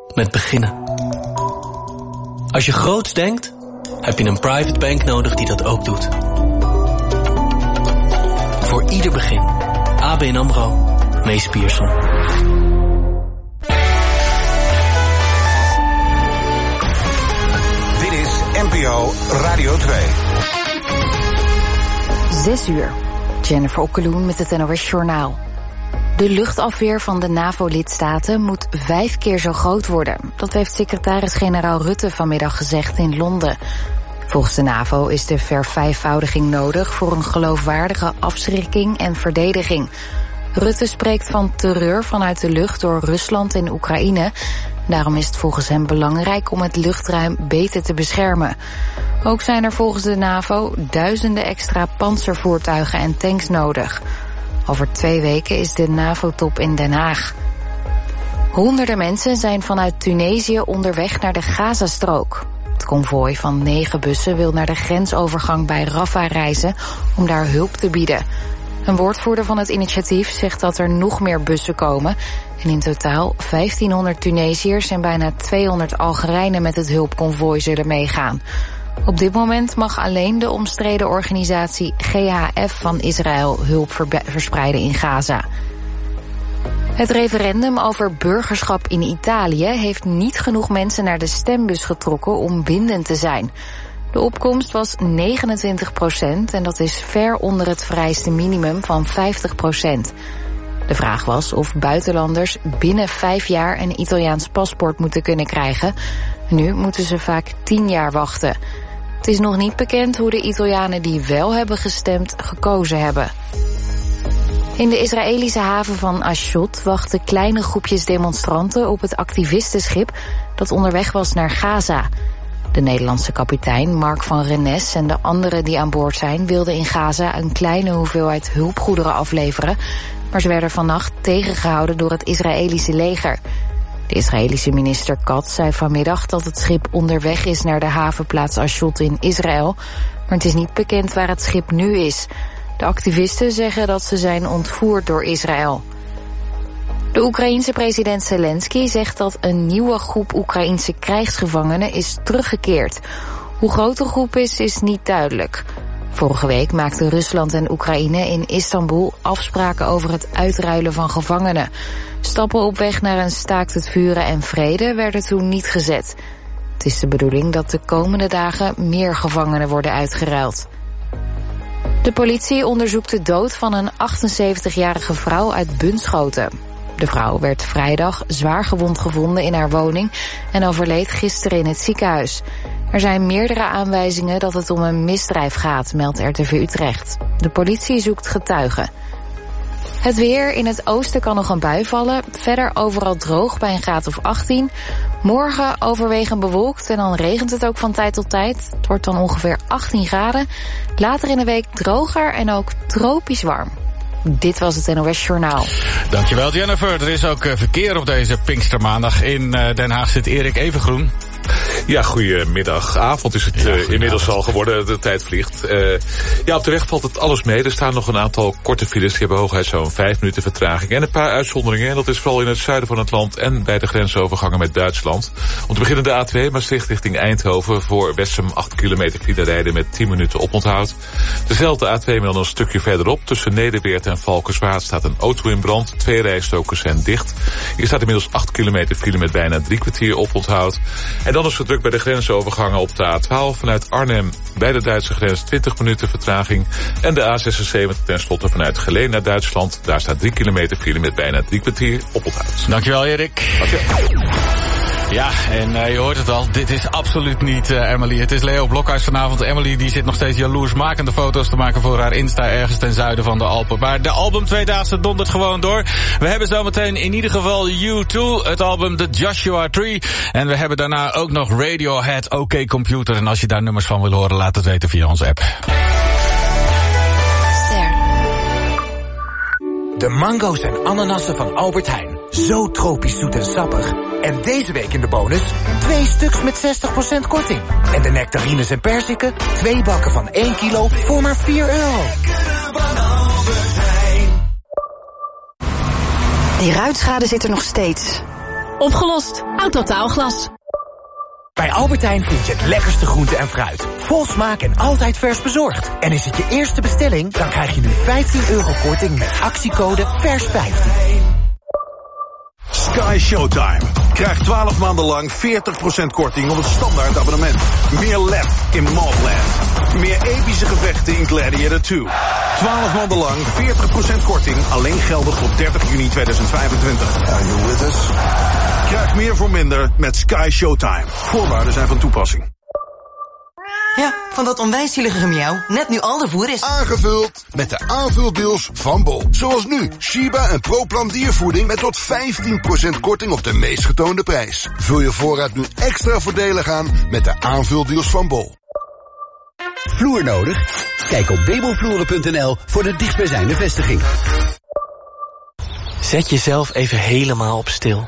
met beginnen. Als je groots denkt, heb je een private bank nodig die dat ook doet. Voor ieder begin. ABN AMRO, Mees Pierson. Dit is NPO Radio 2. 6 uur. Jennifer Okkeloen met het NOS Journaal. De luchtafweer van de NAVO-lidstaten moet 5 keer zo groot worden. Dat heeft secretaris-generaal Rutte vanmiddag gezegd in Londen. Volgens de NAVO is de vervijfvoudiging nodig voor een geloofwaardige afschrikking en verdediging. Rutte spreekt van terreur vanuit de lucht door Rusland en Oekraïne. Daarom is het volgens hem belangrijk om het luchtruim beter te beschermen. Ook zijn er volgens de NAVO duizenden extra pantservoertuigen en tanks nodig. Over 2 weken is de NAVO-top in Den Haag. Honderden mensen zijn vanuit Tunesië onderweg naar de Gazastrook. Het konvooi van 9 bussen wil naar de grensovergang bij Rafah reizen om daar hulp te bieden. Een woordvoerder van het initiatief zegt dat er nog meer bussen komen. En in totaal 1500 Tunesiërs en bijna 200 Algerijnen met het hulpkonvooi zullen meegaan. Op dit moment mag alleen de omstreden organisatie GHF van Israël hulp verspreiden in Gaza. Het referendum over burgerschap in Italië heeft niet genoeg mensen naar de stembus getrokken om bindend te zijn. De opkomst was 29% en dat is ver onder het vereiste minimum van 50%. De vraag was of buitenlanders binnen 5 jaar een Italiaans paspoort moeten kunnen krijgen. Nu moeten ze vaak 10 jaar wachten. Het is nog niet bekend hoe de Italianen die wel hebben gestemd gekozen hebben. In de Israëlische haven van Ashdod wachten kleine groepjes demonstranten op het activistenschip dat onderweg was naar Gaza. De Nederlandse kapitein Mark van Rennes en de anderen die aan boord zijn wilden in Gaza een kleine hoeveelheid hulpgoederen afleveren, maar ze werden vannacht tegengehouden door het Israëlische leger. De Israëlische minister Katz zei vanmiddag dat het schip onderweg is naar de havenplaats Ashdod in Israël, maar het is niet bekend waar het schip nu is. De activisten zeggen dat ze zijn ontvoerd door Israël. De Oekraïense president Zelensky zegt dat een nieuwe groep Oekraïense krijgsgevangenen is teruggekeerd. Hoe groot de groep is niet duidelijk. Vorige week maakten Rusland en Oekraïne in Istanbul afspraken over het uitruilen van gevangenen. Stappen op weg naar een staakt het vuren en vrede werden toen niet gezet. Het is de bedoeling dat de komende dagen meer gevangenen worden uitgeruild. De politie onderzoekt de dood van een 78-jarige vrouw uit Bunschoten. De vrouw werd vrijdag zwaar gewond gevonden in haar woning en overleed gisteren in het ziekenhuis. Er zijn meerdere aanwijzingen dat het om een misdrijf gaat, meldt RTV Utrecht. De politie zoekt getuigen. Het weer, in het oosten kan nog een bui vallen. Verder overal droog bij een graad of 18. Morgen overwegend bewolkt en dan regent het ook van tijd tot tijd. Het wordt dan ongeveer 18 graden. Later in de week droger en ook tropisch warm. Dit was het NOS Journaal. Dankjewel Jennifer. Er is ook verkeer op deze Pinkstermaandag. In Den Haag zit Erik Evengroen. Ja, goedemiddag. Avond is het inmiddels al geworden. De tijd vliegt. Op de weg valt het alles mee. Er staan nog een aantal korte files. Die hebben hooguit zo'n 5 minuten vertraging. En een paar uitzonderingen. En dat is vooral in het zuiden van het land en bij de grensovergangen met Duitsland. Om te beginnen de A2 Maastricht richting Eindhoven. Voor Wessem 8 kilometer file rijden met 10 minuten oponthoud. Dezelfde A2 maar dan een stukje verderop. Tussen Nederweert en Valkenswaard staat een auto in brand. 2 rijstokers zijn dicht. Hier staat inmiddels 8 kilometer file met bijna 3 kwartier oponthoud. En dan is het druk bij de grensovergangen op de A12 vanuit Arnhem bij de Duitse grens 20 minuten vertraging. En de A76 tenslotte vanuit Geleen naar Duitsland. Daar staat 3 kilometer file met bijna 3 kwartier oponthoud. Dankjewel Erik. Ja, en je hoort het al, dit is absoluut niet Emily. Het is Leo Blokhuis vanavond. Emily die zit nog steeds jaloersmakende foto's te maken voor haar Insta ergens ten zuiden van de Alpen. Maar de album Tweedaagse dondert gewoon door. We hebben zometeen in ieder geval U2, het album The Joshua Tree. En we hebben daarna ook nog Radiohead, OK Computer. En als je daar nummers van wil horen, laat het weten via onze app. De mango's en ananassen van Albert Heijn. Zo tropisch zoet en sappig. En deze week in de bonus 2 stuks met 60% korting. En de nectarines en perziken, 2 bakken van 1 kilo voor maar €4. Die ruitschade zit er nog steeds. Opgelost. Autotaalglas. Bij Albert Heijn vind je het lekkerste groente en fruit. Vol smaak en altijd vers bezorgd. En is het je eerste bestelling, dan krijg je nu €15 korting met actiecode VERS15. Sky Showtime. Krijg 12 maanden lang 40% korting op het standaard abonnement. Meer lef in Mobland. Meer epische gevechten in Gladiator 2. 12 maanden lang 40% korting, alleen geldig tot 30 juni 2025. Are you with us? Krijg meer voor minder met Sky Showtime. Voorwaarden zijn van toepassing. Ja, van dat onwijs zielige gemiauw. Net nu al de voer is aangevuld met de aanvuldeals van Bol. Zoals nu, Shiba en ProPlan diervoeding met tot 15% korting op de meest getoonde prijs. Vul je voorraad nu extra voordelig aan met de aanvuldeals van Bol. Vloer nodig? Kijk op Bebelvloeren.nl voor de dichtstbijzijnde vestiging. Zet jezelf even helemaal op stil.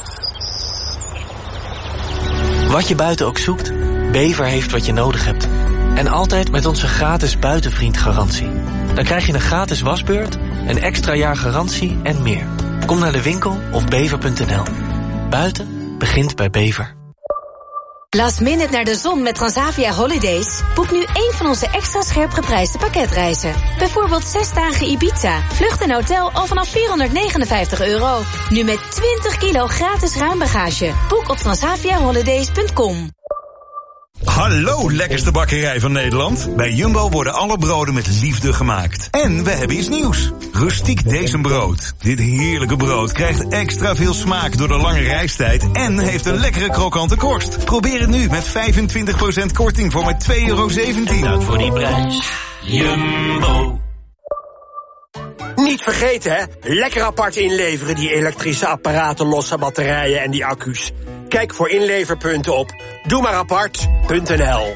Wat je buiten ook zoekt, Bever heeft wat je nodig hebt. En altijd met onze gratis buitenvriendgarantie. Dan krijg je een gratis wasbeurt, een extra jaar garantie en meer. Kom naar de winkel of bever.nl. Buiten begint bij Bever. Last minute naar de zon met Transavia Holidays? Boek nu één van onze extra scherp geprijsde pakketreizen. Bijvoorbeeld 6 dagen Ibiza. Vlucht en hotel al vanaf €459. Nu met 20 kilo gratis ruimbagage. Boek op transaviaholidays.com. Hallo, lekkerste bakkerij van Nederland. Bij Jumbo worden alle broden met liefde gemaakt. En we hebben iets nieuws. Rustiek Decembrood. Dit heerlijke brood krijgt extra veel smaak door de lange reistijd en heeft een lekkere krokante korst. Probeer het nu met 25% korting voor maar €2,17. Nou, voor die prijs. Jumbo. Niet vergeten, hè? Lekker apart inleveren, die elektrische apparaten, losse batterijen en die accu's. Kijk voor inleverpunten op doemaarapart.nl.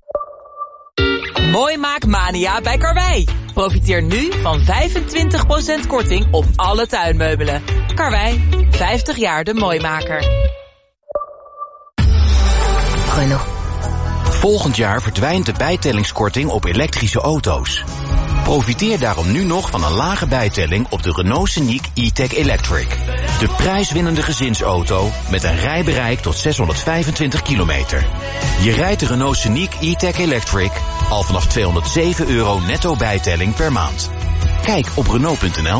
Mooimaakmania bij Karwei. Profiteer nu van 25% korting op alle tuinmeubelen. Karwei, 50 jaar de mooimaker. Renault. Volgend jaar verdwijnt de bijtellingskorting op elektrische auto's. Profiteer daarom nu nog van een lage bijtelling op de Renault Scenic E-Tech Electric. De prijswinnende gezinsauto met een rijbereik tot 625 kilometer. Je rijdt de Renault Scenic E-Tech Electric al vanaf €207 netto bijtelling per maand. Kijk op Renault.nl.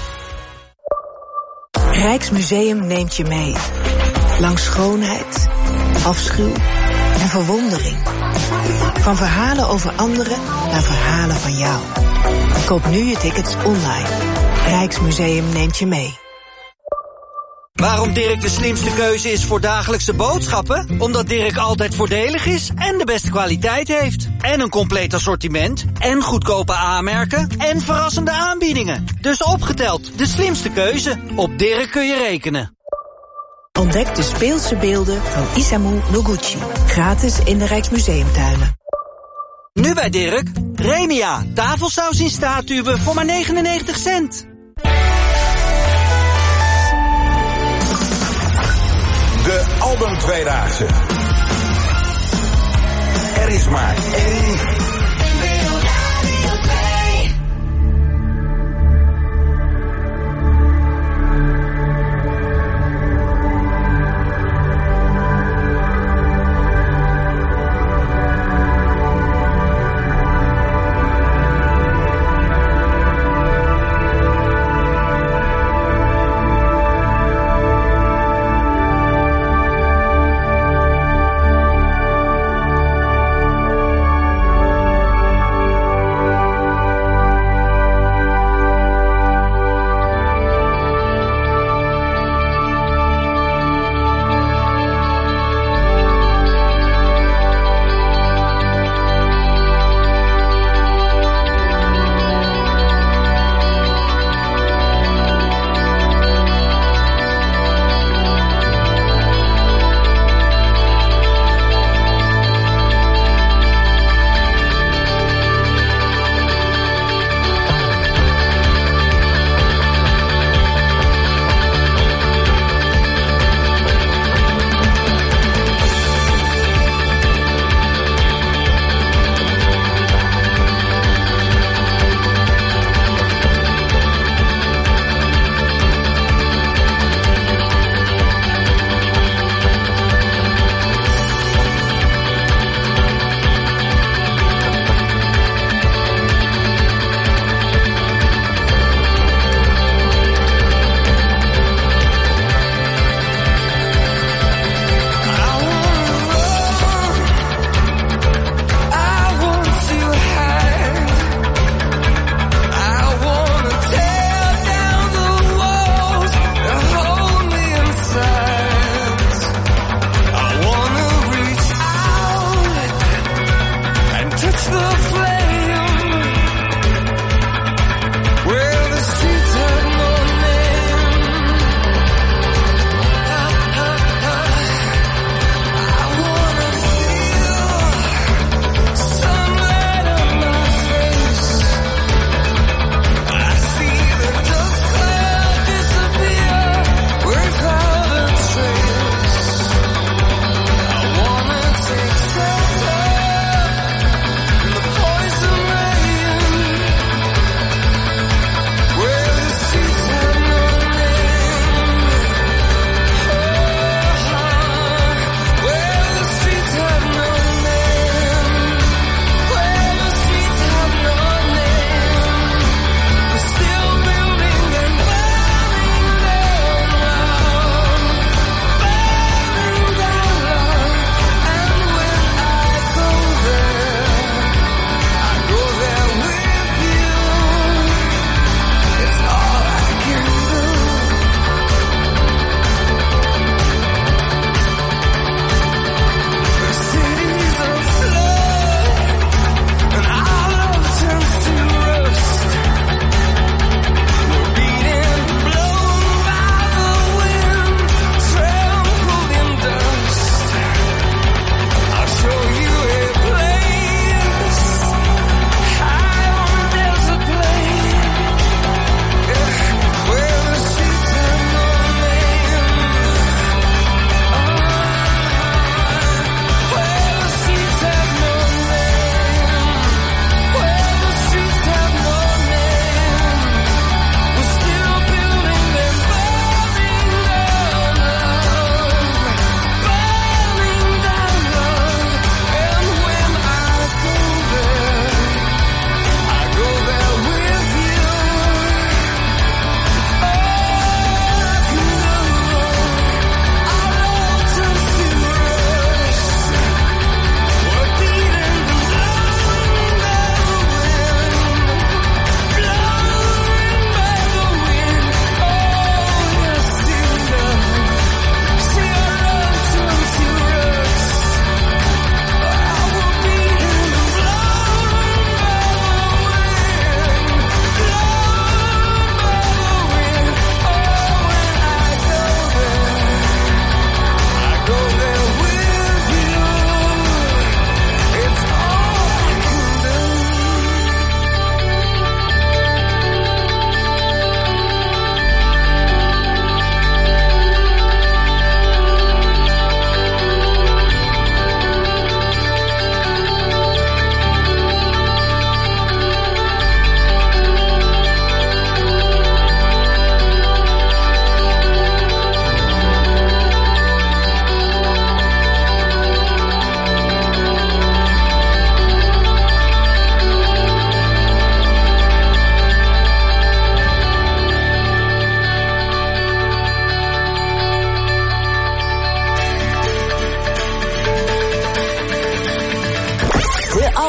Rijksmuseum neemt je mee. Langs schoonheid, afschuw en verwondering. Van verhalen over anderen naar verhalen van jou. Koop nu je tickets online. Rijksmuseum neemt je mee. Waarom Dirk de slimste keuze is voor dagelijkse boodschappen? Omdat Dirk altijd voordelig is en de beste kwaliteit heeft. En een compleet assortiment. En goedkope aanmerken. En verrassende aanbiedingen. Dus opgeteld, de slimste keuze. Op Dirk kun je rekenen. Ontdek de speelse beelden van Isamu Noguchi. Gratis in de Rijksmuseumtuinen. Nu bij Dirk, Remia, tafelsaus in staarttuben voor maar 99 cent. De Album Tweedaagse. Er is maar één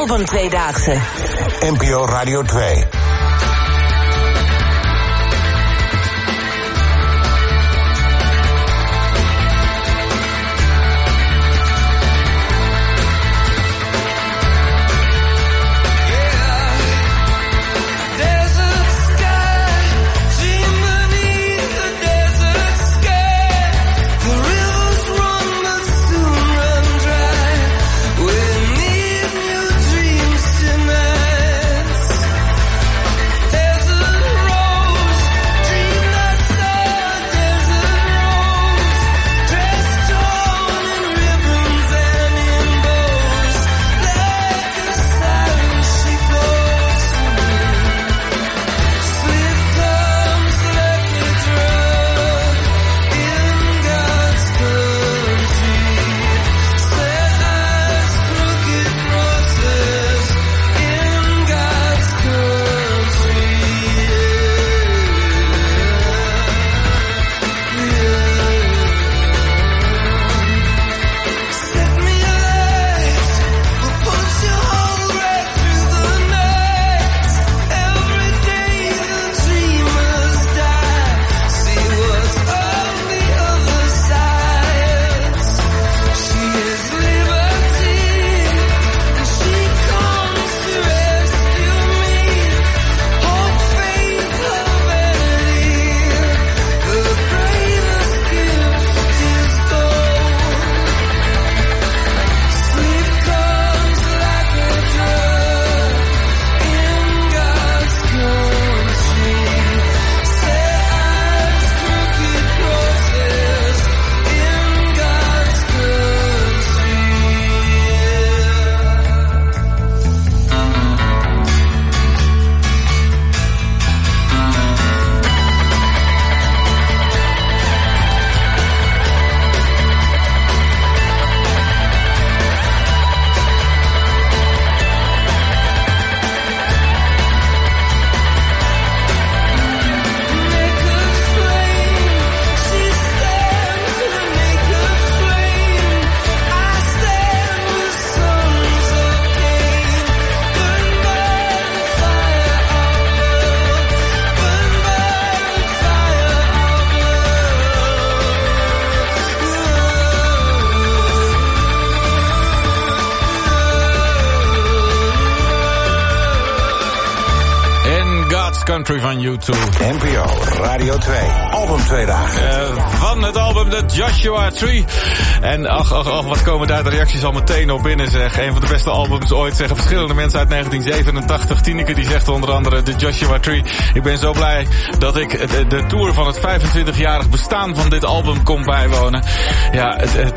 Album Tweedaagse. NPO Radio 2. Country van U2. NPO Radio 2. Album Tweedaagse. Van het album The Joshua Tree. En ach, wat komen daar de reacties al meteen op binnen, zeg. Een van de beste albums ooit, zeggen verschillende mensen uit 1987. Tineke die zegt onder andere The Joshua Tree. Ik ben zo blij dat ik de tour van het 25-jarig bestaan van dit album kon bijwonen. Ja,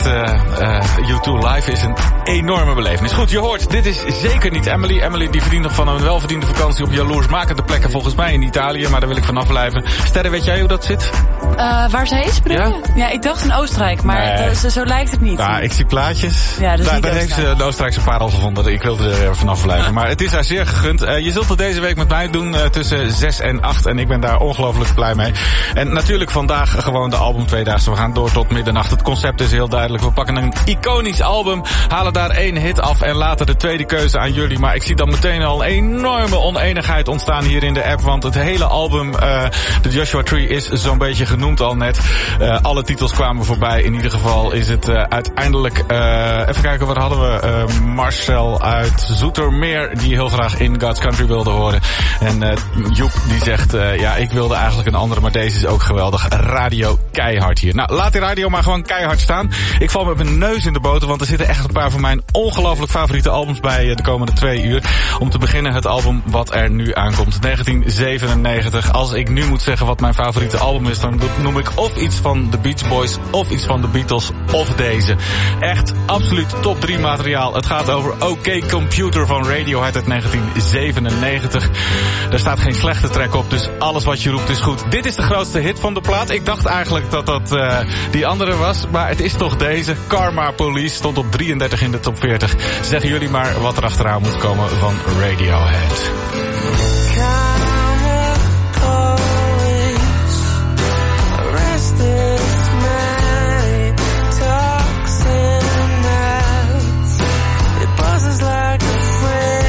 U2 Live is een enorme belevenis. Goed, je hoort, dit is zeker niet Emily. Emily die verdient nog van een welverdiende vakantie op jaloersmakende plekken, volgens mij in Italië, maar daar wil ik vanaf blijven. Sterre, weet jij hoe dat zit? Waar zij is, bedoel je? Ja, ik dacht in Oostenrijk, maar zo lijkt het niet. Ja, ik zie plaatjes. Ja, daar heeft ze de Oostenrijkse parel gevonden. Ik wilde er vanaf blijven. Maar het is haar zeer gegund. Je zult het deze week met mij doen tussen 6 en 8. En ik ben daar ongelooflijk blij mee. En natuurlijk vandaag gewoon de album Tweedaagse. We gaan door tot middernacht. Het concept is heel duidelijk. We pakken een iconisch album, halen daar 1 hit af en laten de tweede keuze aan jullie. Maar ik zie dan meteen al een enorme oneenigheid ontstaan hier in de app. Want het hele album, The Joshua Tree, is zo'n beetje genoemd al net. Alle titels kwamen voorbij. In ieder geval is het uiteindelijk... even kijken, wat hadden we? Marcel uit Zoetermeer, die heel graag In God's Country wilde horen. En Joep, die zegt... ja, ik wilde eigenlijk een andere, maar deze is ook geweldig. Radio keihard hier. Nou, laat die radio maar gewoon keihard staan. Ik val met mijn neus in de boter, want er zitten echt een paar van mijn ongelooflijk favoriete albums bij de komende 2 uur. Om te beginnen het album wat er nu aankomt. 1997. Als ik nu moet zeggen wat mijn favoriete album is, dan noem ik of iets van The Beach Boys, of iets van The Beatles, of deze. Echt absoluut top 3 materiaal. Het gaat over OK Computer van Radiohead uit 1997. Daar staat geen slechte track op, dus alles wat je roept is goed. Dit is de grootste hit van de plaat. Ik dacht eigenlijk dat dat die andere was, maar het is toch deze. Karma Police stond op 33 in de top 40. Zeggen jullie maar wat er achteraan moet komen van Radiohead. Like a friend.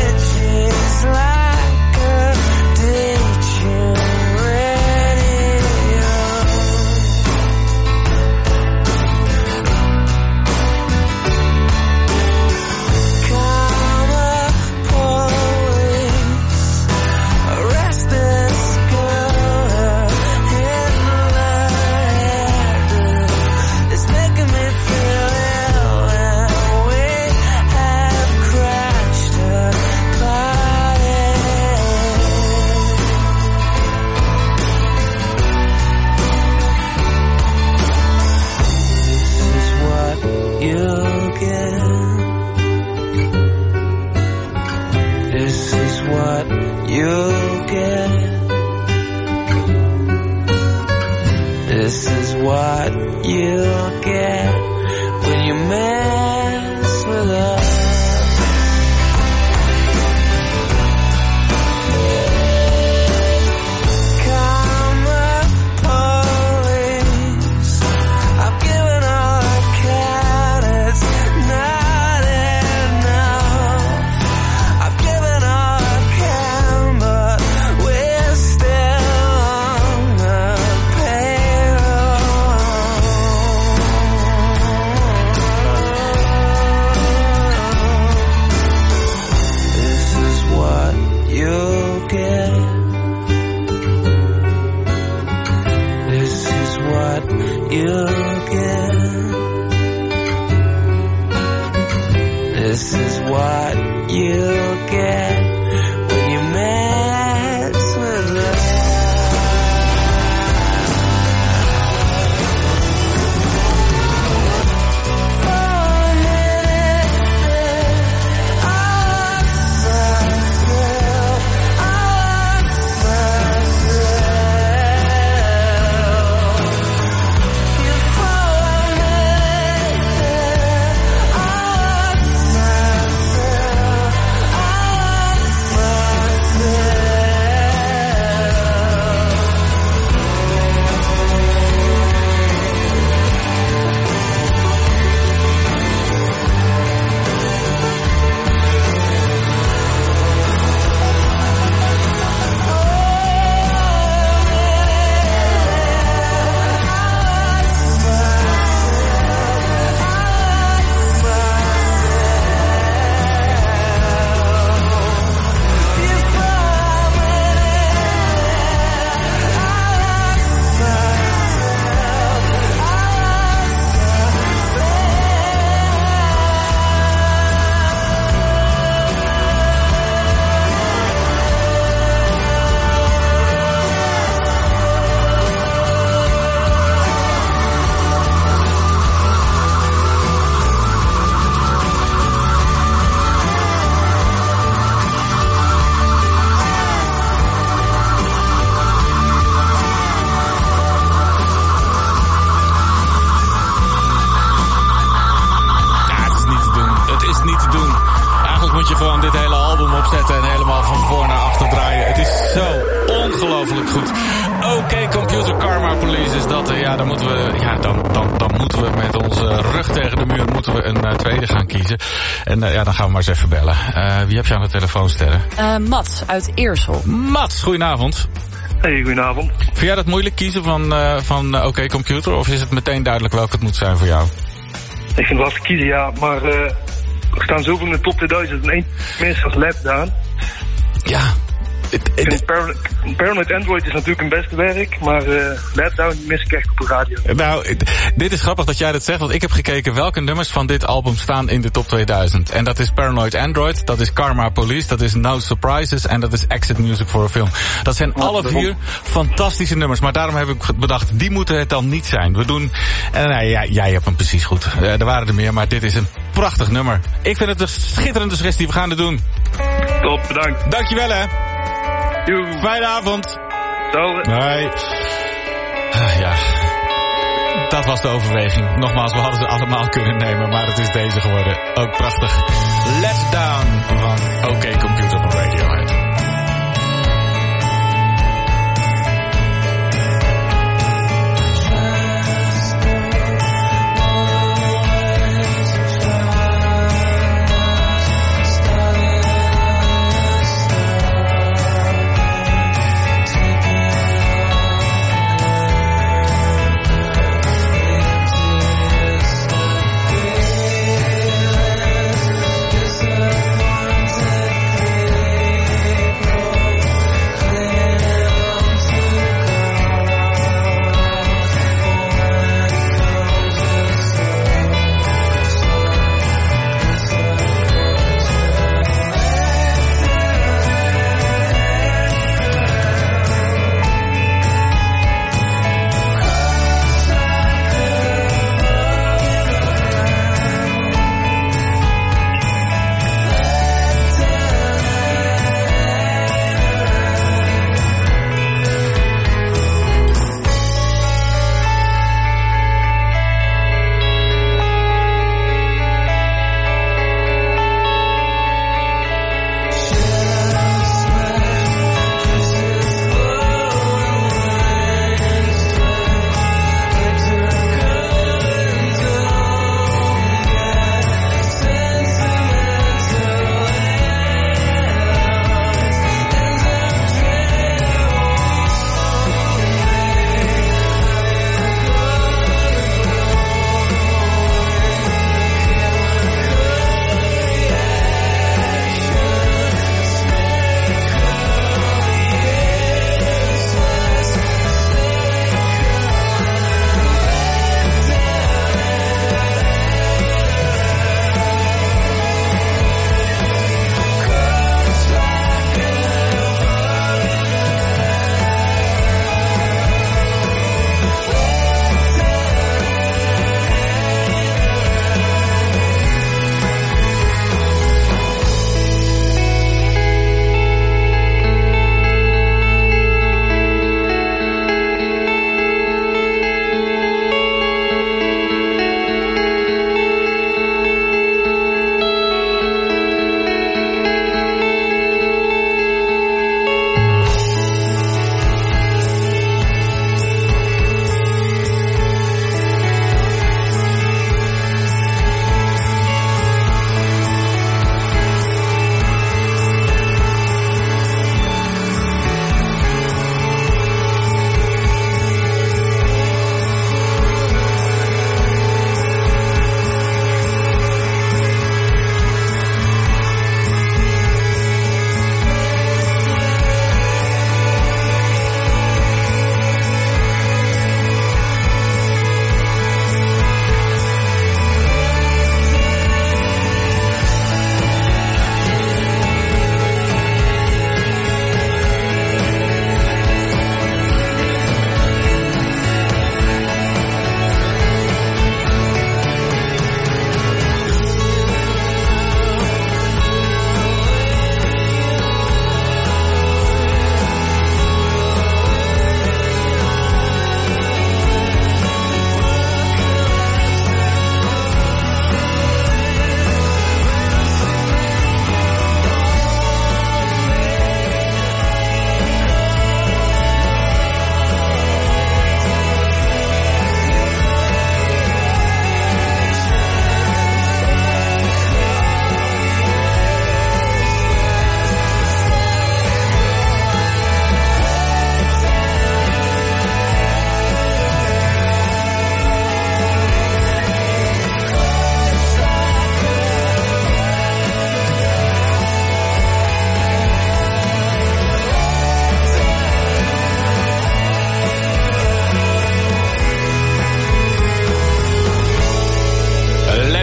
you'll get. This is what you'll get. This is what you'll get when you mess with us. This is what you'll get when you mess with us. En dan gaan we maar eens even bellen. Wie heb je aan de telefoon, Sterren? Mats uit Eersel. Mats, goedenavond. Hey, goedenavond. Vind jij dat moeilijk kiezen van OK Computer? Of is het meteen duidelijk welke het moet zijn voor jou? Ik vind het lastig kiezen, ja. Maar er staan zoveel in de top 2001 mensen als Lapdown. Ja. Paranoid Android is natuurlijk een beste werk, maar Lapdown mis ik echt op de radio. Nou, dit is grappig dat jij dat zegt, want ik heb gekeken welke nummers van dit album staan in de top 2000. En dat is Paranoid Android, dat is Karma Police, dat is No Surprises en dat is Exit Music for a Film. Dat zijn alle 4 fantastische nummers, maar daarom heb ik bedacht, die moeten het dan niet zijn. We doen, jij hebt hem precies goed. Er waren er meer, maar dit is een prachtig nummer. Ik vind het een schitterende suggestie, we gaan het doen. Top, bedankt. Dankjewel hè. Fijne avond. Hetzelfde. Nee. Ja. Dat was de overweging. Nogmaals, we hadden ze allemaal kunnen nemen, maar het is deze geworden. Ook prachtig. Let Down van OK Computer van Radiohead.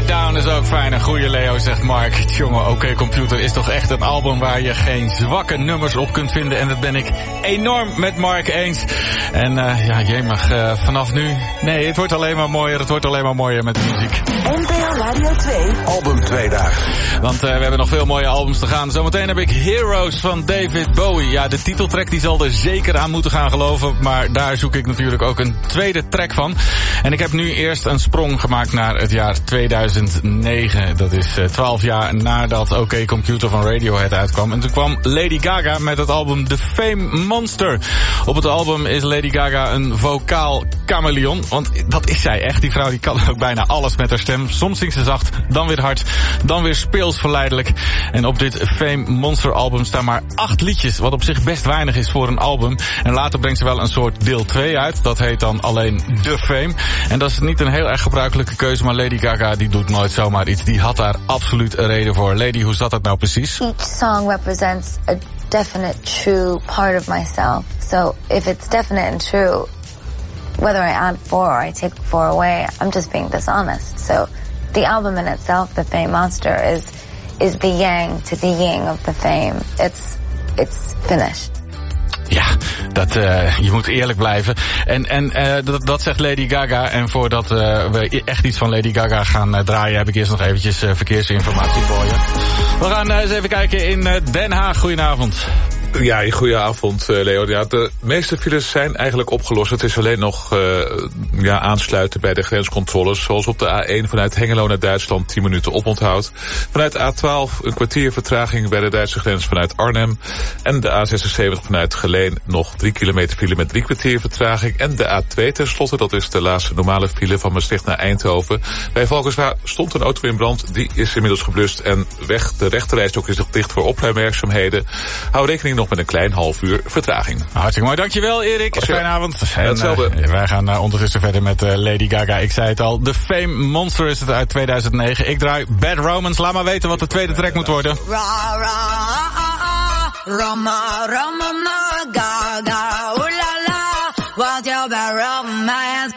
Get Down is ook fijn. Een goede Leo, zegt Mark. Tjonge, Oké Computer is toch echt een album waar je geen zwakke nummers op kunt vinden. En dat ben ik enorm met Mark eens. En jemig, vanaf nu... Nee, het wordt alleen maar mooier. Het wordt alleen maar mooier met de muziek. NPO Radio 2. Album 2 dagen. Want we hebben nog veel mooie albums te gaan. Zometeen heb ik Heroes van David Bowie. Ja, de titeltrack die zal er zeker aan moeten gaan geloven. Maar daar zoek ik natuurlijk ook een tweede track van. En ik heb nu eerst een sprong gemaakt naar het jaar 2009. Dat is 12 jaar nadat Oké Computer van Radiohead uitkwam. En toen kwam Lady Gaga met het album The Fame Monster. Op het album is Lady Gaga een vocaal chameleon. Want dat is zij echt. Die vrouw die kan ook bijna alles met haar stem. Soms zingt ze zacht, dan weer hard, dan weer speels verleidelijk. En op dit Fame Monster album staan maar 8 liedjes. Wat op zich best weinig is voor een album. En later brengt ze wel een soort deel 2 uit. Dat heet dan alleen The Fame. En dat is niet een heel erg gebruikelijke keuze. Maar Lady Gaga die doet nooit zomaar iets. Die had daar absoluut een reden voor. Lady, hoe zat dat nou precies? Each song represents a definite true part of myself. So if it's definite and true, whether I add 4 or I take 4 away, I'm just being dishonest. So the album in itself, The Fame Monster, is the yang to the yin of the fame. It's finished. Ja, je moet eerlijk blijven. En dat zegt Lady Gaga. En voordat we echt iets van Lady Gaga gaan draaien, heb ik eerst nog eventjes verkeersinformatie voor je. We gaan eens even kijken in Den Haag. Goedenavond. Ja, goedenavond Leo. Ja, de meeste files zijn eigenlijk opgelost. Het is alleen nog aansluiten bij de grenscontroles. Zoals op de A1 vanuit Hengelo naar Duitsland 10 minuten oponthoud. Vanuit A12 een kwartier vertraging bij de Duitse grens vanuit Arnhem. En de A76 vanuit Geleen nog 3 kilometer file met 3 kwartier vertraging. En de A2 tenslotte, dat is de laatste normale file van Maastricht naar Eindhoven. Bij Valkenswaard stond een auto in brand. Die is inmiddels geblust en de rechterrijstok is nog dicht voor opruimwerkzaamheden. Hou rekening nog met een klein half uur vertraging. Hartstikke mooi, dankjewel Erik. Fijne avond. Hetzelfde. Wij gaan ondertussen verder met Lady Gaga. Ik zei het al, The Fame Monster is het uit 2009. Ik draai Bad Romance. Laat maar weten wat de tweede track moet worden. What's your bad romance?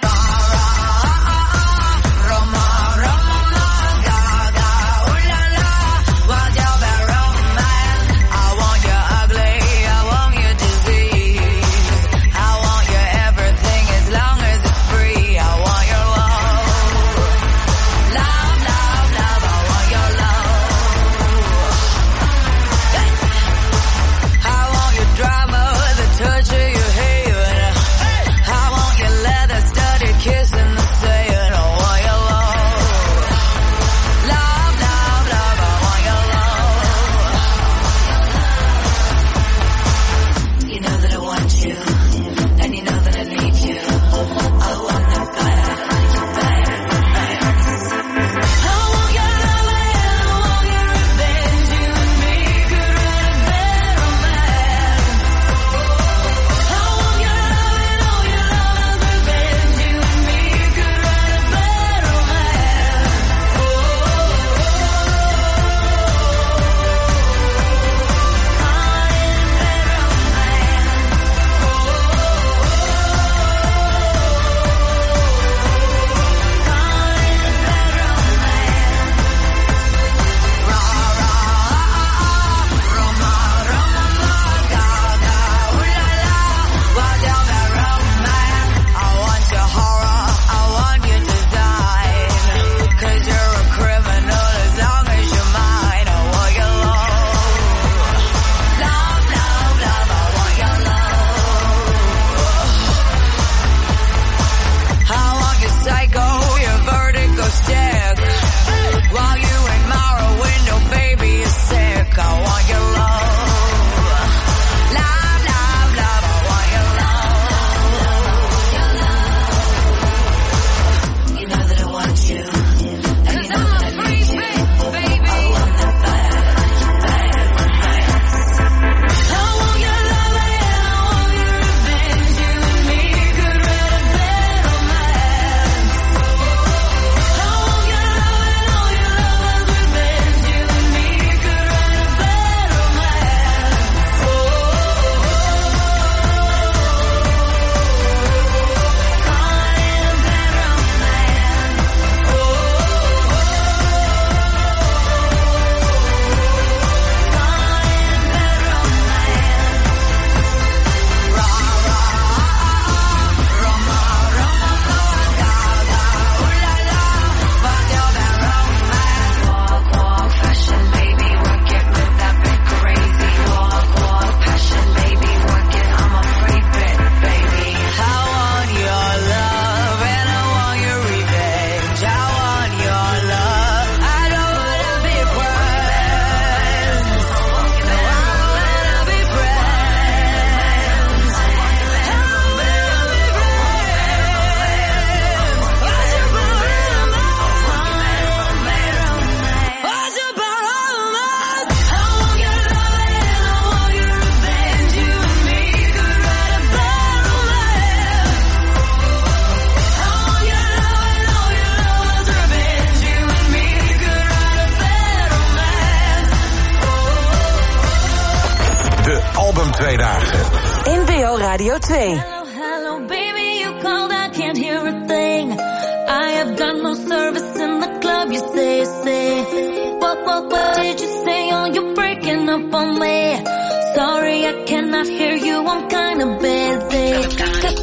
Touch of your hair. 2 dagen. NPO Radio 2. Hello, baby, you called, I can't hear a thing. I have got no service in the club, you say. What did you say? Oh, you're breaking up on me. Sorry, I cannot hear you, I'm kinda busy.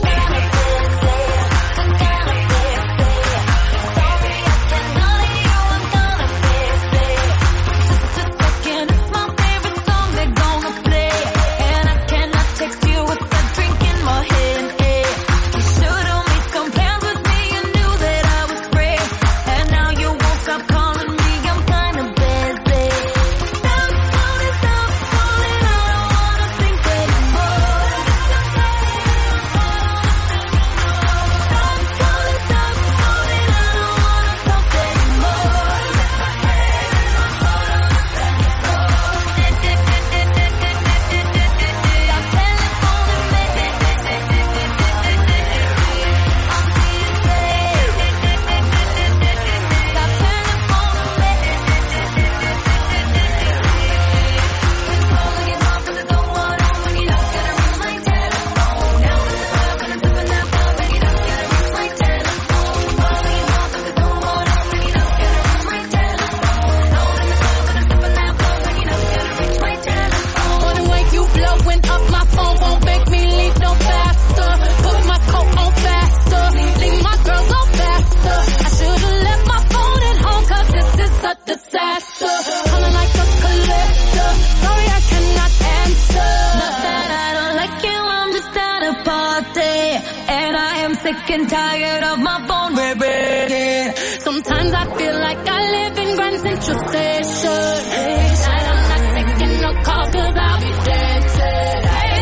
sick and tired of my phone, baby. Sometimes I feel like I live in Grand Central Station. Each night I'm not taking no call 'cause I'll be dancing.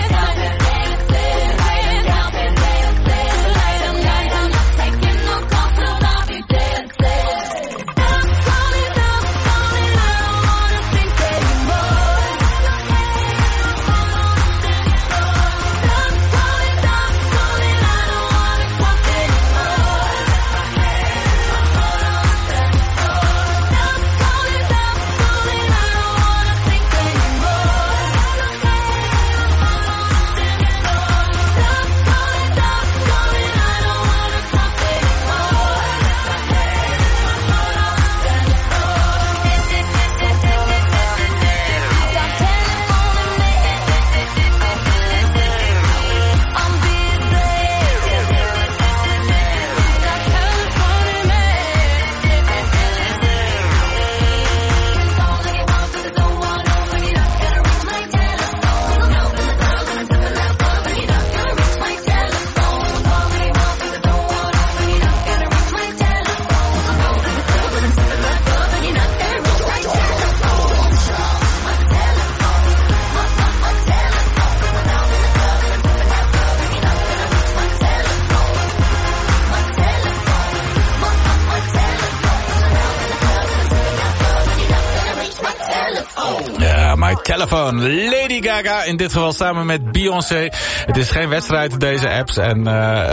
Telefoon, Lady Gaga, in dit geval samen met Beyoncé. Het is geen wedstrijd, deze apps. En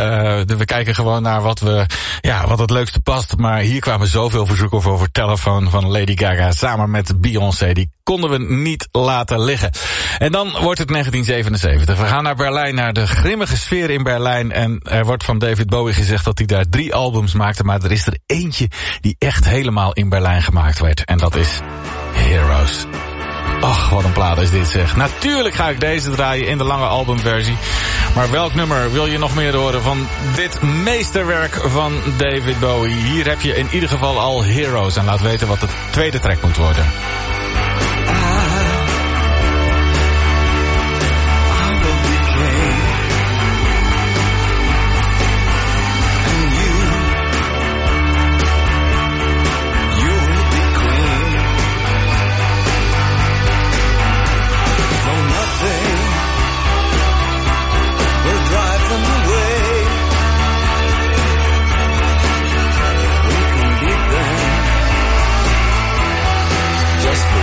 we kijken gewoon naar wat het leukste past. Maar hier kwamen zoveel verzoeken voor Telefoon van Lady Gaga samen met Beyoncé. Die konden we niet laten liggen. En dan wordt het 1977. We gaan naar Berlijn, naar de grimmige sfeer in Berlijn. En er wordt van David Bowie gezegd dat hij daar 3 albums maakte. Maar er is er eentje die echt helemaal in Berlijn gemaakt werd. En dat is Heroes. Och, wat een plaat is dit, zeg. Natuurlijk ga ik deze draaien in de lange albumversie. Maar welk nummer wil je nog meer horen van dit meesterwerk van David Bowie? Hier heb je in ieder geval al Heroes. En laat weten wat de tweede track moet worden. Just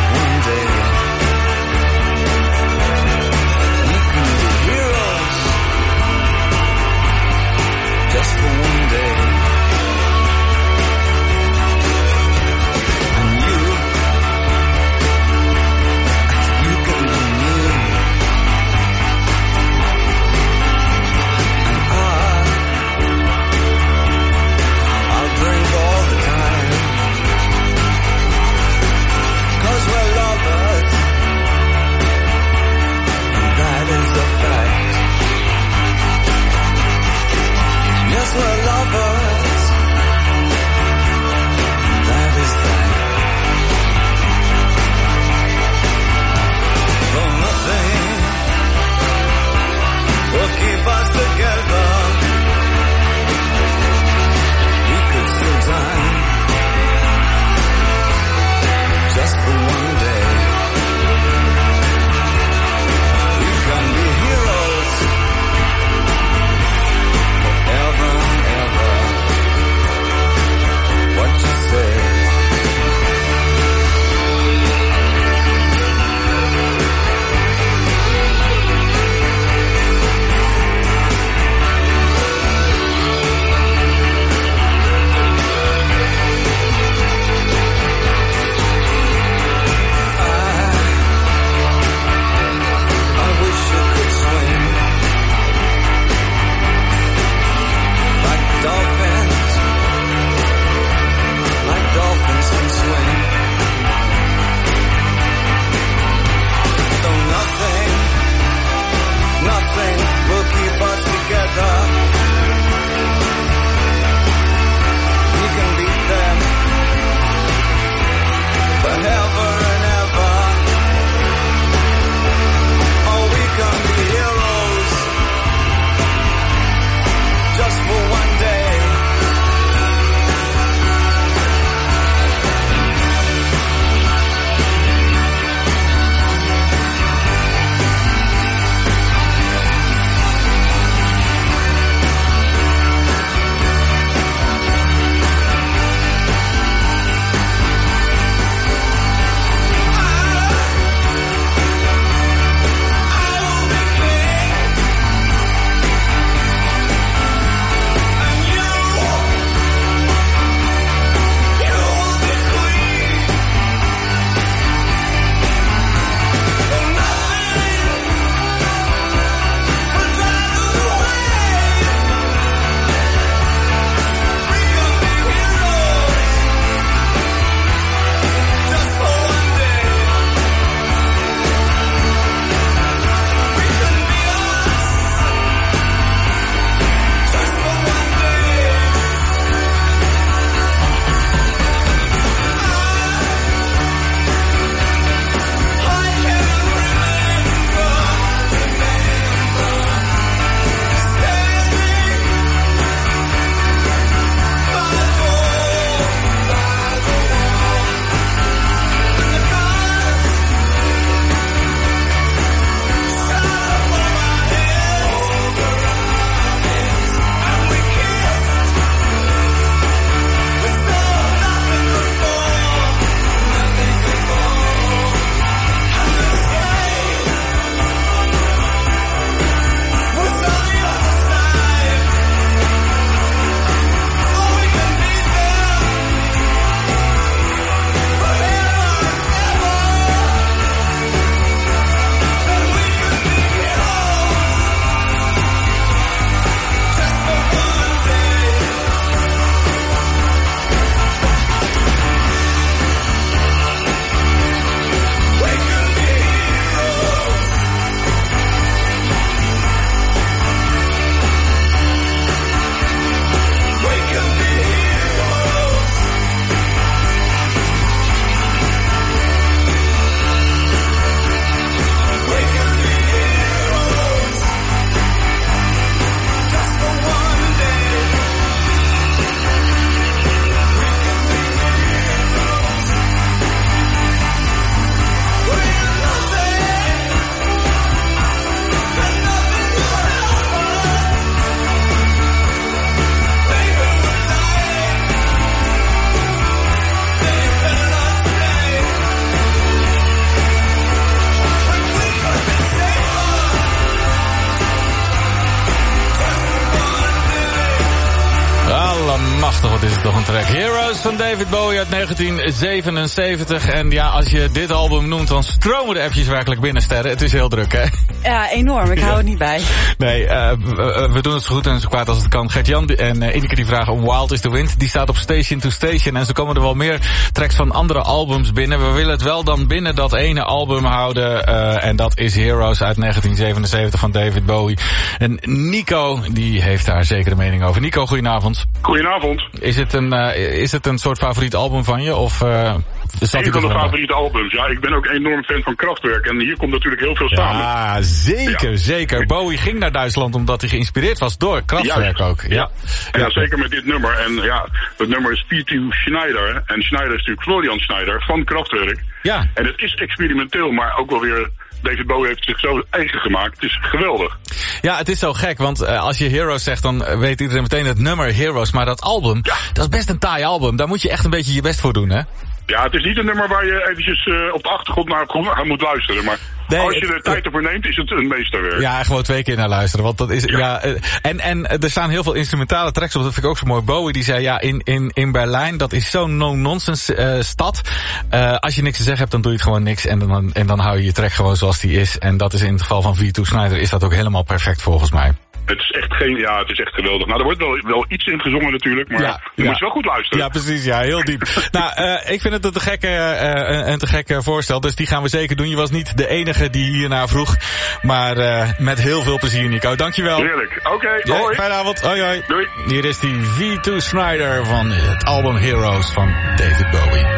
wat is het toch een track. Heroes van David Bowie uit 1977. En ja, als je dit album noemt, dan stromen de appjes werkelijk binnen, Sterren. Het is heel druk, hè? Ja, enorm. Ik hou het niet bij. Nee, we doen het zo goed en zo kwaad als het kan. Gert-Jan en Ineke die vragen om Wild is the Wind. Die staat op Station to Station. En zo komen er wel meer tracks van andere albums binnen. We willen het wel dan binnen dat ene album houden. En dat is Heroes uit 1977 van David Bowie. En Nico, die heeft daar zeker een mening over. Nico, goedenavond. Goedenavond. Is het een soort favoriet album van je? Of een van de favoriete albums. Ja, ik ben ook een enorm fan van Kraftwerk. En hier komt natuurlijk heel veel samen. Ja, zeker. Bowie ging naar Duitsland omdat hij geïnspireerd was door Kraftwerk ook. Ja. Ja, zeker met dit nummer. En ja, het nummer is P2 Schneider. En Schneider is natuurlijk Florian Schneider van Kraftwerk. Ja. En het is experimenteel, maar ook wel weer... David Bowie heeft zich zo eigen gemaakt. Het is geweldig. Ja, het is zo gek, want als je Heroes zegt, dan weet iedereen meteen het nummer Heroes. Maar dat album, dat is best een taai album. Daar moet je echt een beetje je best voor doen, hè? Ja, het is niet een nummer waar je eventjes op de achtergrond naar moet luisteren. Maar als je er tijd ervoor neemt, is het een meesterwerk. Ja, gewoon 2 keer naar luisteren. Want dat is, en er staan heel veel instrumentale tracks op. Dat vind ik ook zo mooi. Bowie die zei, ja, in Berlijn, dat is zo'n no-nonsense stad. Als je niks te zeggen hebt, dan doe je het gewoon niks. En dan hou je je track gewoon zoals die is. En dat is in het geval van V2 Schneider is dat ook helemaal perfect volgens mij. Het is echt geweldig. Nou, er wordt wel iets in gezongen natuurlijk, maar je moet wel goed luisteren. Ja, precies, ja, heel diep. Nou, ik vind het een te gek voorstel, dus die gaan we zeker doen. Je was niet de enige die hierna vroeg, maar met heel veel plezier, Nico. Dankjewel. Heerlijk. Oké, hoi. Fijne avond. Hoi. Doei. Hier is die V2 Schneider van het album Heroes van David Bowie.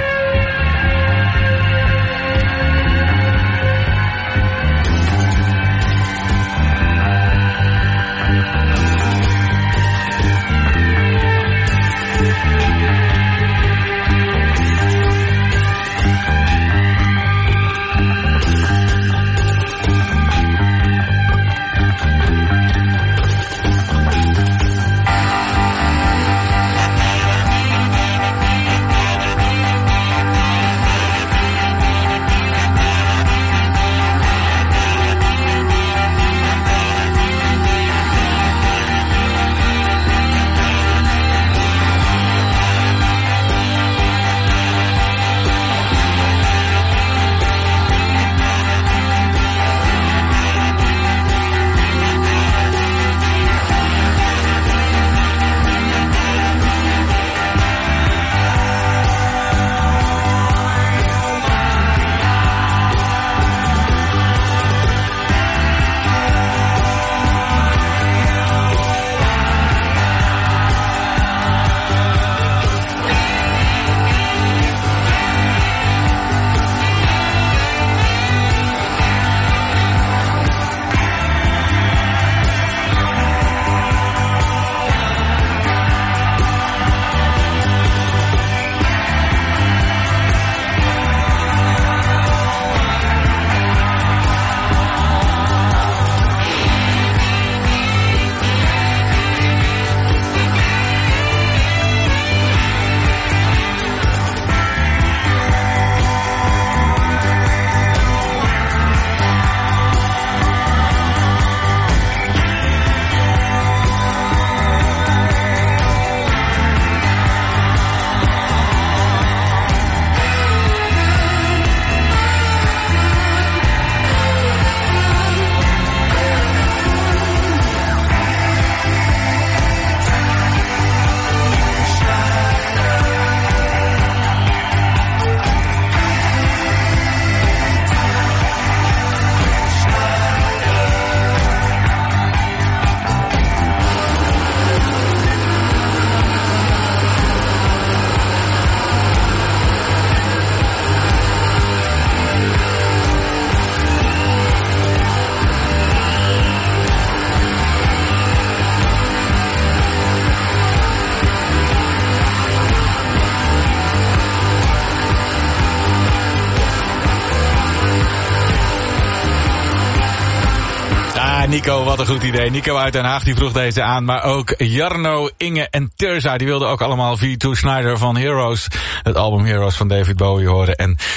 Nico, wat een goed idee. Nico uit Den Haag die vroeg deze aan. Maar ook Jarno, Inge en Terza, die wilden ook allemaal V2 Schneider van Heroes. Het album Heroes van David Bowie horen. En eigenlijk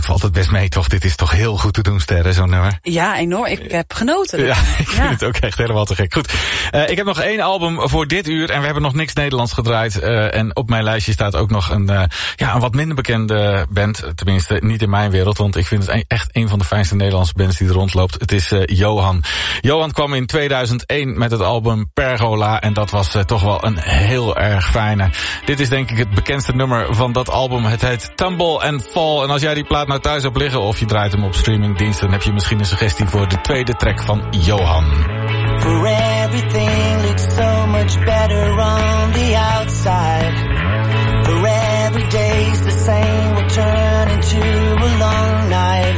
eigenlijk valt het best mee, toch? Dit is toch heel goed te doen, Sterren, zo'n nummer? Ja, enorm. Ik heb genoten. Ja, ik vind het ook echt helemaal te gek. Goed, ik heb nog 1 album voor dit uur en we hebben nog niks Nederlands gedraaid. En op mijn lijstje staat ook nog een wat minder bekende band. Tenminste, niet in mijn wereld, want ik vind het echt een van de fijnste Nederlandse bands die er rondloopt. Het is Johan. Johan kwam in 2001 met het album Pergola en dat was toch wel een heel erg fijne. Dit is denk ik het bekendste nummer van dat album. Het heet Tumble and Fall. En als jij die plaat nou thuis hebt liggen of je draait hem op streamingdiensten, dan heb je misschien een suggestie voor de tweede track van Johan. For everything looks so much better on the outside. For every day's the same will turn into a long night.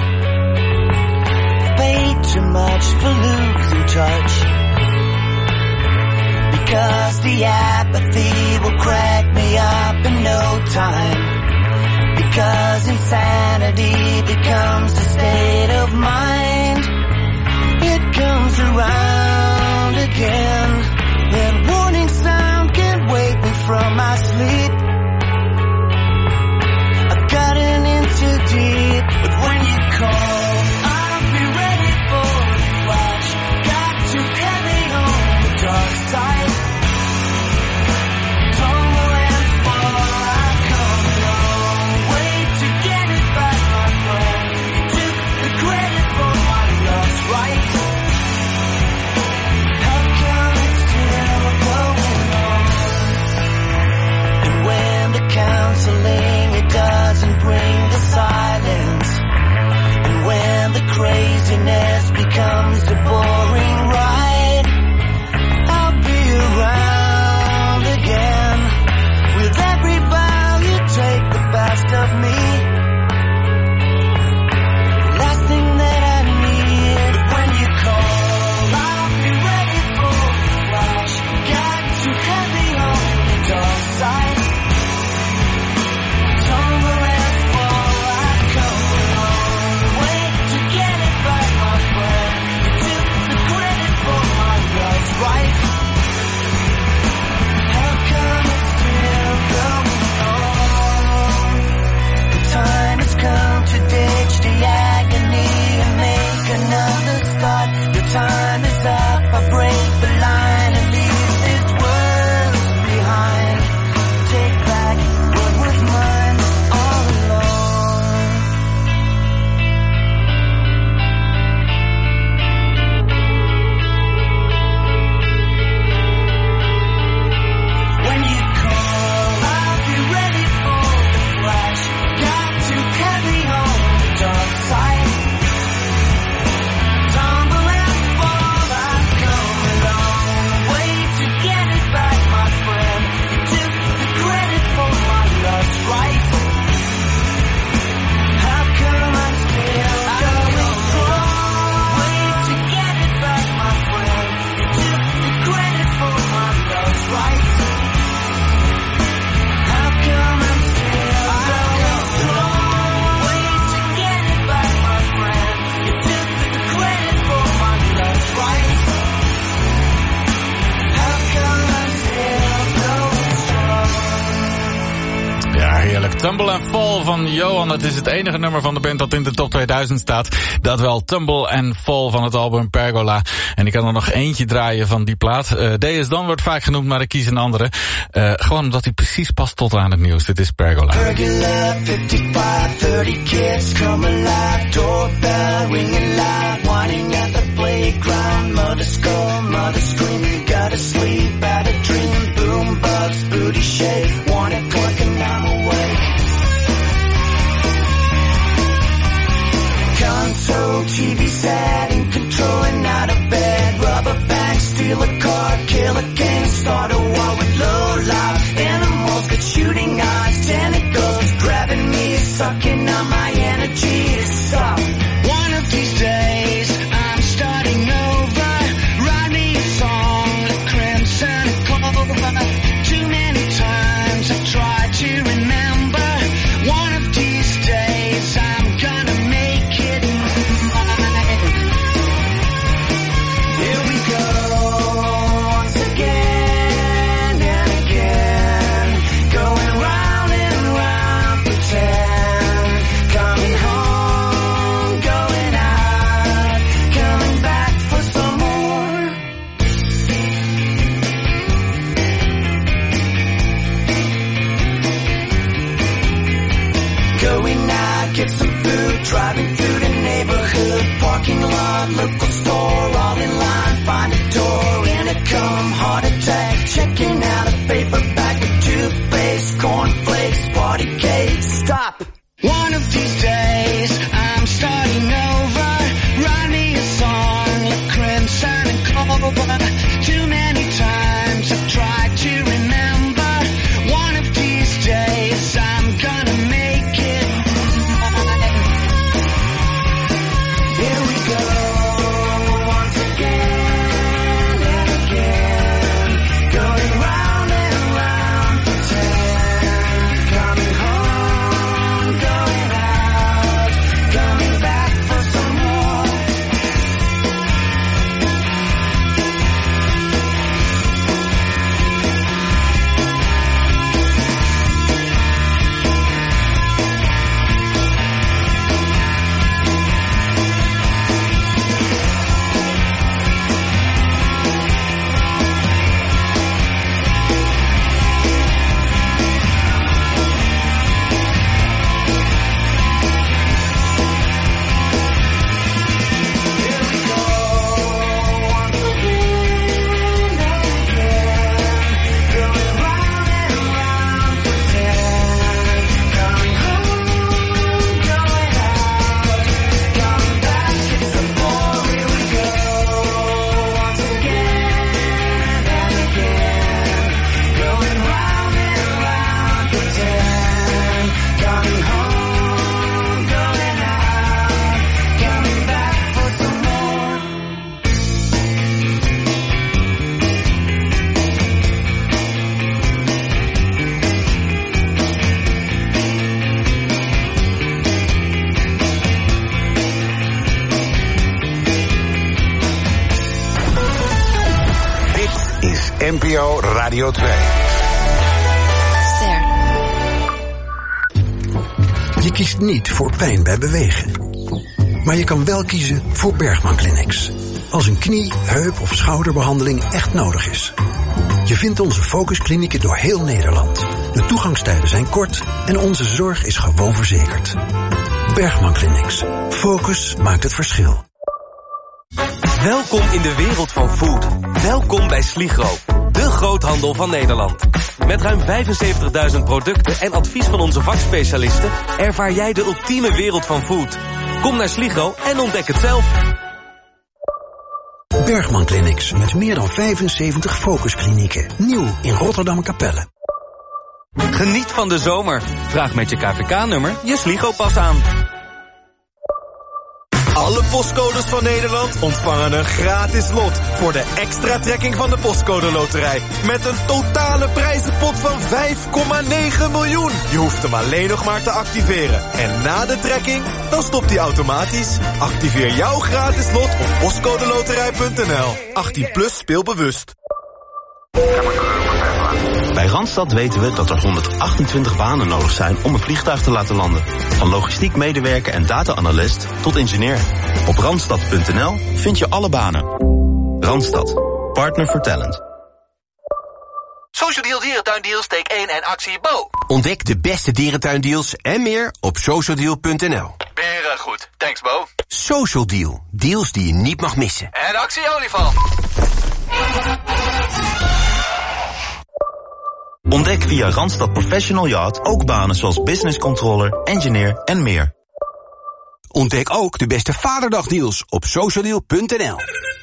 Paid too much for losing touch. Because the apathy will crack me up in no time. Because insanity becomes a state of mind. It comes around again. That warning sound can't wake me from my sleep. I've gotten in too deep, but when you call, I'll be ready for the flash. Got too heavy on the dark side. Tumble and fall, I've come a long way to get it back, my friend. You took the credit for my lost right. How come it's still going on? And when the counseling, it doesn't bring the silence. And when the craziness becomes a boring ride, I'll be around again. With every bow you take the best of me. The last thing that I need when you call, I'll be ready for the flash. Got too heavy on the dark side. Tumble and fall, I've come a long way to get it back, my friend. You took the credit for my lost right. How come it's still going on? The time has come to ditch the agony and make another start. The time is up, I break the line and leave this world behind. Take back what was mine all along. When you call, I'll be ready for the flash. Got too heavy on the dark side. Tumble and fall, I've come a long way to get it back, my friend. You took the credit for my lost right. How come I'm still going strong? Way to get it back, my friend. You took the credit for my lost right. How come I'm still going strong? Way to get it back, my friend. You took the credit for my lost right. How come I'm still going strong? Ja, heerlijk. Tumble and Fall van Johan. Het is het enige nummer van de band dat in de top 2000 staat. Dat wel, Tumble and Fall van het album Pergola. En ik kan er nog eentje draaien van die plaat. DS Dan wordt vaak genoemd, maar ik kies een andere. Gewoon omdat hij precies past tot aan het nieuws. Dit is Pergola. Pergola, 55, 30 kids come alive. Doorbell ringing loud, whining at the playground. Mother scold, mother scream, gotta sleep, had a dream. Boom bugs, booty shake, 1 o'clock and I'm awake. Console, TV set in control and out of bed. Rubber bank, steal a car, kill a king, start a war with low life. Animals got shooting eyes, tentacles grabbing me, sucking on my energy to stop. One of these days, I'm starting over. Write me a song, a crimson clover. Too many times I've tried to remember. One of these days, I'm gonna make it mine. Here we go, once again and again. Going round and round, pretend. Coming home. get some food, driving through the neighborhood, parking lot, local store, all in line, find a door, intercom, heart attack, checking out a paper bag of toothpaste, cornflakes, party cake. Stop! One of these days, I'm starting over. Write me a song, like Crimson and Clover. Too many times I've tried to remember. One of these days, I'm gonna make it mine. Here we go, once again and again, going round and round, pretend, coming home, going out, coming back for some more. NPO Radio 2. Je kiest niet voor pijn bij bewegen. Maar je kan wel kiezen voor Bergman Clinics. Als een knie, heup of schouderbehandeling echt nodig is. Je vindt onze focusklinieken door heel Nederland. De toegangstijden zijn kort en onze zorg is gewoon verzekerd. Bergman Clinics. Focus maakt het verschil. Welkom in de wereld van food. Welkom bij Sligro, de groothandel van Nederland. Met ruim 75.000 producten en advies van onze vakspecialisten ervaar jij de ultieme wereld van food. Kom naar Sligro en ontdek het zelf. Bergman Clinics met meer dan 75 focusklinieken. Nieuw in Rotterdam-Capelle. Geniet van de zomer. Vraag met je KVK-nummer je Sligro-pas aan. Alle postcodes van Nederland ontvangen een gratis lot voor de extra trekking van de Postcode Loterij. Met een totale prijzenpot van 5,9 miljoen. Je hoeft hem alleen nog maar te activeren. En na de trekking, dan stopt hij automatisch. Activeer jouw gratis lot op postcodeloterij.nl. 18+ speelbewust. Bij Randstad weten we dat er 128 banen nodig zijn om een vliegtuig te laten landen. Van logistiek medewerker en data-analyst tot ingenieur. Op Randstad.nl vind je alle banen. Randstad. Partner for Talent. Social Deal Dierentuindeals, take 1 en actie Bo. Ontdek de beste dierentuindeals en meer op socialdeal.nl. Beren goed, thanks Bo. Social Deal. Deals die je niet mag missen. En actie olifant. Ontdek via Randstad Professional Yacht ook banen zoals business controller, engineer en meer. Ontdek ook de beste vaderdagdeals op socialdeal.nl.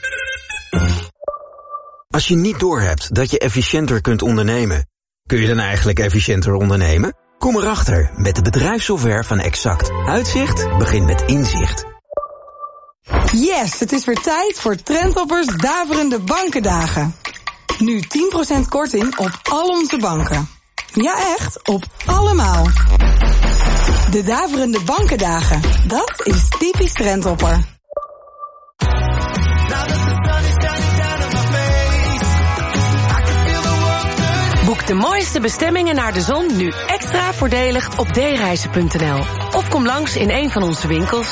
Als je niet doorhebt dat je efficiënter kunt ondernemen, kun je dan eigenlijk efficiënter ondernemen? Kom erachter met de bedrijfssoftware van Exact. Uitzicht begint met inzicht. Yes, het is weer tijd voor Trendhoppers Daverende Bankendagen. Nu 10% korting op al onze banken. Ja echt, op allemaal. De Daverende Bankendagen, dat is typisch Trendhopper. Boek de mooiste bestemmingen naar de zon nu extra voordelig op dereizen.nl. Of kom langs in een van onze winkels.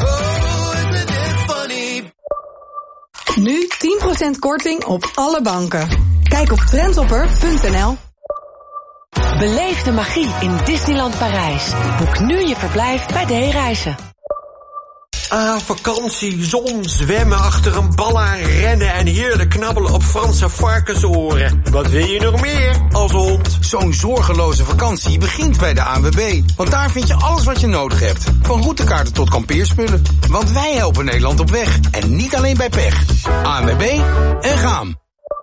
Nu 10% korting op alle banken. Kijk op trendhopper.nl. Beleef de magie in Disneyland Parijs. Boek nu je verblijf bij D-Reizen. Vakantie, zon, zwemmen, achter een bal aan rennen en heerlijk knabbelen op Franse varkensoren. Wat wil je nog meer als hond? Zo'n zorgeloze vakantie begint bij de ANWB. Want daar vind je alles wat je nodig hebt. Van routekaarten tot kampeerspullen. Want wij helpen Nederland op weg. En niet alleen bij pech. ANWB en gaan.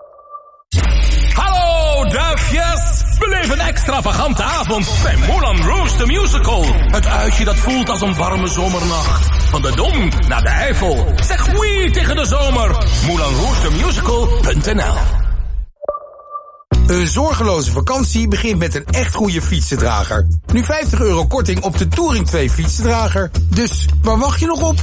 Hallo, duifjes! Beleef een extravagante avond bij Moulin Rouge the Musical. Het uitje dat voelt als een warme zomernacht. Van de Dom naar de Eifel. Zeg oui tegen de zomer. MoulinRougeTheMusical.nl. Een zorgeloze vakantie begint met een echt goede fietsendrager. Nu €50 korting op de Touring 2 fietsendrager. Dus waar wacht je nog op?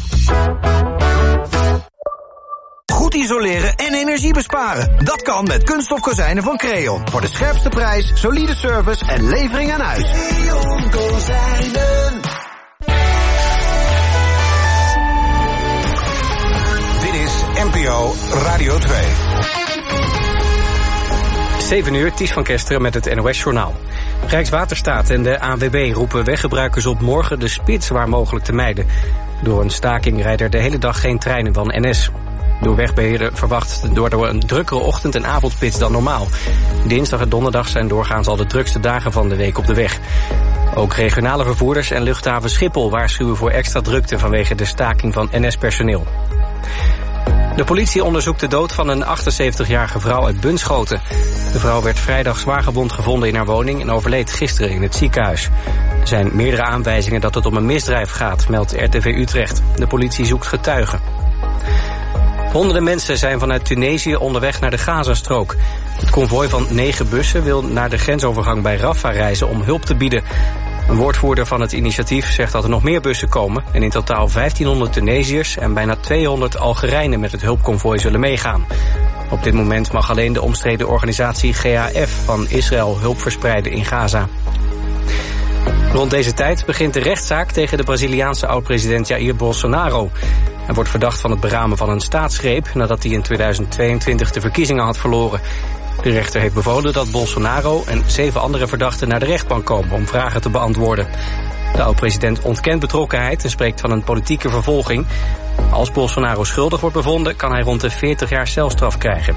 Goed isoleren en energie besparen. Dat kan met kunststof kozijnen van Creon. Voor de scherpste prijs, solide service en levering aan huis. Creon Kozijnen. Dit is NPO Radio 2. 7 uur, Ties van Kesteren met het NOS-journaal. Rijkswaterstaat en de ANWB roepen weggebruikers op morgen de spits waar mogelijk te mijden. Door een staking rijden er de hele dag geen treinen van NS. Door wegbeheerder verwacht door een drukkere ochtend- en avondspits dan normaal. Dinsdag en donderdag zijn doorgaans al de drukste dagen van de week op de weg. Ook regionale vervoerders en luchthaven Schiphol waarschuwen voor extra drukte vanwege de staking van NS-personeel. De politie onderzoekt de dood van een 78-jarige vrouw uit Bunschoten. De vrouw werd vrijdag zwaargewond gevonden in haar woning en overleed gisteren in het ziekenhuis. Er zijn meerdere aanwijzingen dat het om een misdrijf gaat, meldt RTV Utrecht. De politie zoekt getuigen. Honderden mensen zijn vanuit Tunesië onderweg naar de Gazastrook. Het konvooi van 9 bussen wil naar de grensovergang bij Rafah reizen om hulp te bieden. Een woordvoerder van het initiatief zegt dat er nog meer bussen komen en in totaal 1500 Tunesiërs en bijna 200 Algerijnen met het hulpkonvooi zullen meegaan. Op dit moment mag alleen de omstreden organisatie GAF van Israël hulp verspreiden in Gaza. Rond deze tijd begint de rechtszaak tegen de Braziliaanse oud-president Jair Bolsonaro. Hij wordt verdacht van het beramen van een staatsgreep nadat hij in 2022 de verkiezingen had verloren. De rechter heeft bevolen dat Bolsonaro en 7 andere verdachten naar de rechtbank komen om vragen te beantwoorden. De oud-president ontkent betrokkenheid en spreekt van een politieke vervolging. Als Bolsonaro schuldig wordt bevonden, kan hij rond de 40 jaar celstraf krijgen.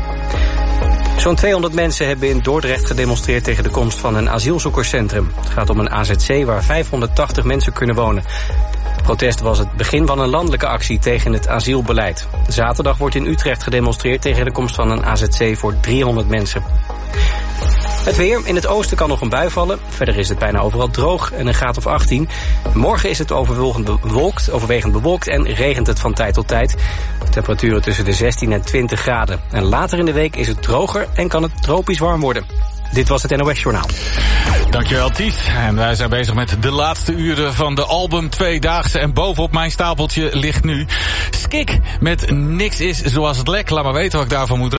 Zo'n 200 mensen hebben in Dordrecht gedemonstreerd tegen de komst van een asielzoekerscentrum. Het gaat om een AZC waar 580 mensen kunnen wonen. Het protest was het begin van een landelijke actie tegen het asielbeleid. Zaterdag wordt in Utrecht gedemonstreerd tegen de komst van een AZC voor 300 mensen. Het weer. In het oosten kan nog een bui vallen. Verder is het bijna overal droog en een graad of 18. Morgen is het overwegend bewolkt en regent het van tijd tot tijd. Temperaturen tussen de 16 en 20 graden. En later in de week is het droger en kan het tropisch warm worden. Dit was het NOS Journaal. Dankjewel, Ties. En wij zijn bezig met de laatste uren van de album Tweedaagse. En bovenop mijn stapeltje ligt nu Skik met Niks is zoals het lek. Laat maar weten wat ik daarvan moet